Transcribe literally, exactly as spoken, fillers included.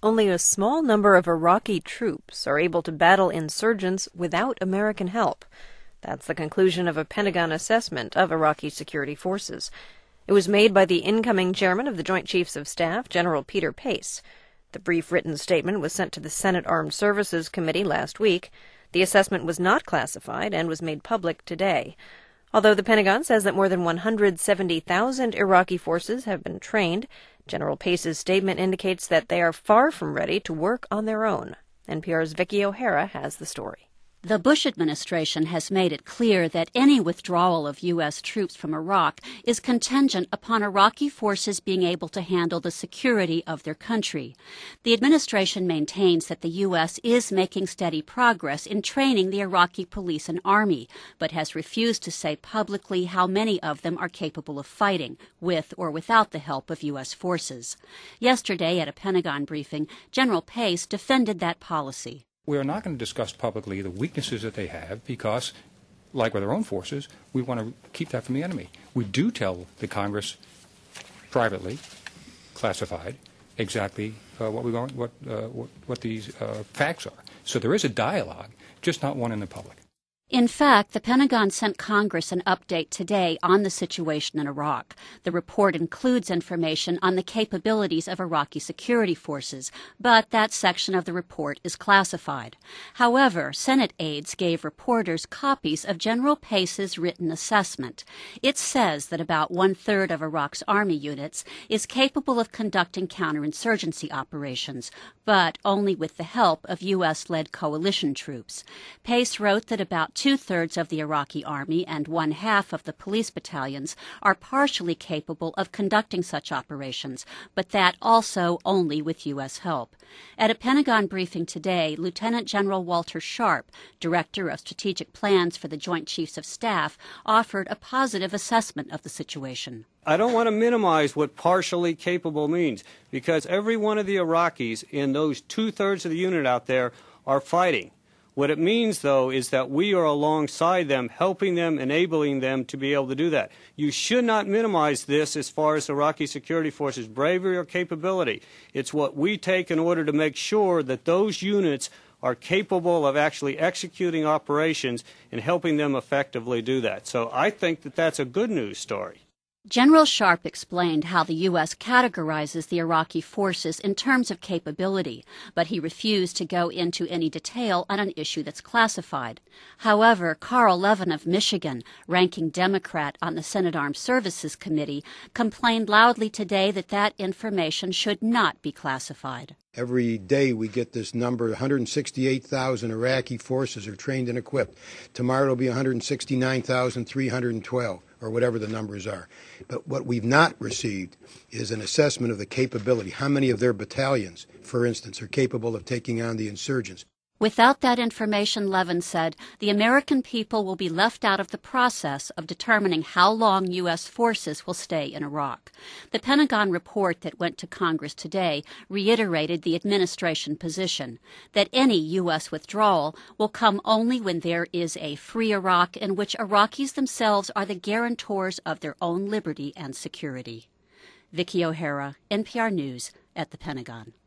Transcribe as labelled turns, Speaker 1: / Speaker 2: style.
Speaker 1: Only a small number of Iraqi troops are able to battle insurgents without American help. That's the conclusion of a Pentagon assessment of Iraqi security forces. It was made by the incoming chairman of the Joint Chiefs of Staff, General Peter Pace. The brief written statement was sent to the Senate Armed Services Committee last week. The assessment was not classified and was made public today. Although the Pentagon says that more than one hundred seventy thousand Iraqi forces have been trained, General Pace's statement indicates that they are far from ready to work on their own. N P R's Vicki O'Hara has the story.
Speaker 2: The Bush administration has made it clear that any withdrawal of U S troops from Iraq is contingent upon Iraqi forces being able to handle the security of their country. The administration maintains that the U S is making steady progress in training the Iraqi police and army, but has refused to say publicly how many of them are capable of fighting, with or without the help of U S forces. Yesterday, at a Pentagon briefing, General Pace defended that policy.
Speaker 3: We are not going to discuss publicly the weaknesses that they have because, like with our own forces, we want to keep that from the enemy. We do tell the Congress privately, classified, exactly uh, what we want, what, uh, what what these uh, facts are. So there is a dialogue, just not one in the public.
Speaker 2: In fact, the Pentagon sent Congress an update today on the situation in Iraq. The report includes information on the capabilities of Iraqi security forces, but that section of the report is classified. However, Senate aides gave reporters copies of General Pace's written assessment. It says that about one-third of Iraq's army units is capable of conducting counterinsurgency operations, but only with the help of U S-led coalition troops. Pace wrote that about two-thirds of the Iraqi army and one-half of the police battalions are partially capable of conducting such operations, but that also only with U S help. At a Pentagon briefing today, Lieutenant General Walter Sharp, Director of Strategic Plans for the Joint Chiefs of Staff, offered a positive assessment of the situation.
Speaker 4: I don't want to minimize what partially capable means, because every one of the Iraqis in those two-thirds of the unit out there are fighting. What it means, though, is that we are alongside them, helping them, enabling them to be able to do that. You should not minimize this as far as Iraqi security forces' bravery or capability. It's what we take in order to make sure that those units are capable of actually executing operations and helping them effectively do that. So I think that that's a good news story.
Speaker 2: General Sharp explained how the U S categorizes the Iraqi forces in terms of capability, but he refused to go into any detail on an issue that's classified. However, Carl Levin of Michigan, ranking Democrat on the Senate Armed Services Committee, complained loudly today that that information should not be classified.
Speaker 5: Every day we get this number, one hundred sixty-eight thousand Iraqi forces are trained and equipped. Tomorrow it'll be one hundred sixty-nine thousand three hundred twelve, or whatever the numbers are. But what we've not received is an assessment of the capability. How many of their battalions, for instance, are capable of taking on the insurgents?
Speaker 2: Without that information, Levin said, the American people will be left out of the process of determining how long U S forces will stay in Iraq. The Pentagon report that went to Congress today reiterated the administration position that any U S withdrawal will come only when there is a free Iraq in which Iraqis themselves are the guarantors of their own liberty and security. Vicki O'Hara, N P R News, at the Pentagon.